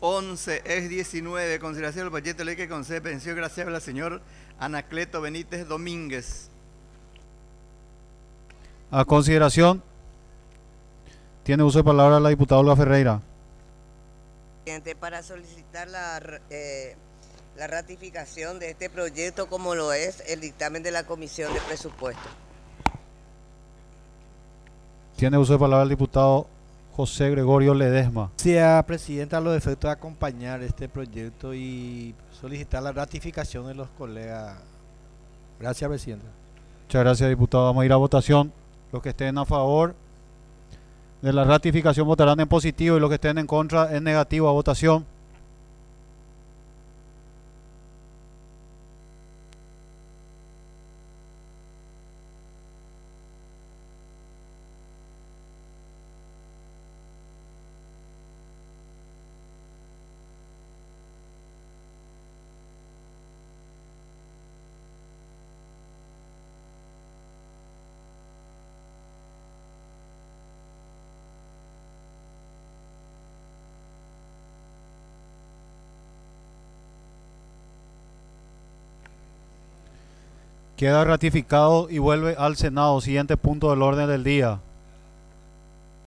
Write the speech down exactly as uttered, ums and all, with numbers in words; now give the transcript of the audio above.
once, ex diecinueve, consideración del proyecto de ley que concede pensión gracias al señor Anacleto Benítez Domínguez. A consideración, tiene uso de palabra la diputada Olga Ferreira. Para solicitar la, eh, la ratificación de este proyecto como lo es el dictamen de la Comisión de Presupuestos. Tiene uso de palabra el diputado José Gregorio Ledesma. Gracias, Presidenta, a los efectos de acompañar este proyecto y solicitar la ratificación de los colegas. Gracias, Presidenta. Muchas gracias, diputado. Vamos a ir a votación. Los que estén a favor de la ratificación votarán en positivo y los que estén en contra en negativo a votación. Queda ratificado y vuelve al Senado. Siguiente punto del orden del día.